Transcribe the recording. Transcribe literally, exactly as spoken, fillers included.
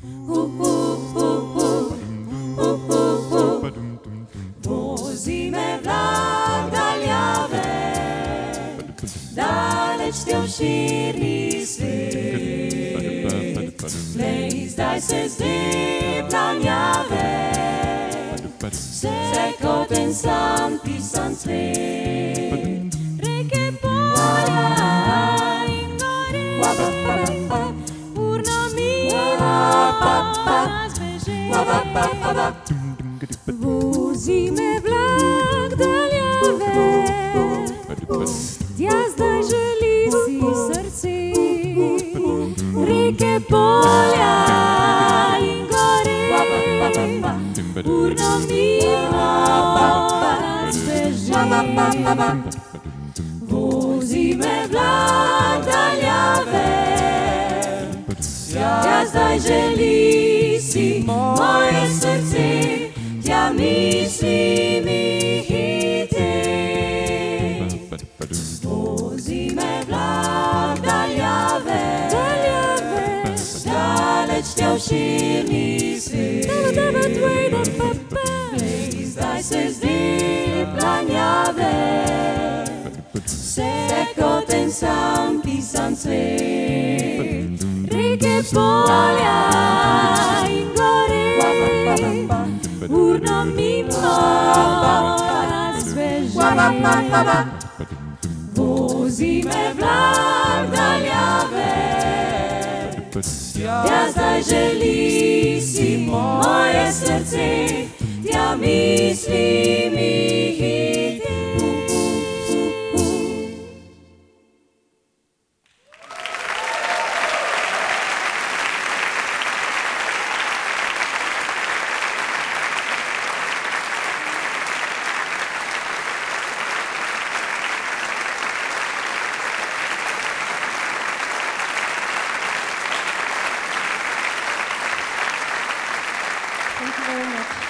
Vozi me vlak daljave, daleč te obširni svet. Lej, zdaj se zdi planjave, vse kot en sam pisan svet. Reke, polja in gori, vozi me vlak daljave, tja zdaj želi si srce. Reke, polja in gori, urno mimo nas beži. Vozi me vlak daljave, tja zdaj želi si moje srce, tja misli mi hiti. Vozi me vlak daljave, daleč te obširni svet. Lej, zdaj se zdi planjave, vse kot en sam pisan svet. Reke, polja in gori, urno mimo nas beži. Vozi me vlak daljave, tja zdaj želi si moje srce, tja misli mi hiti. Thank you very much.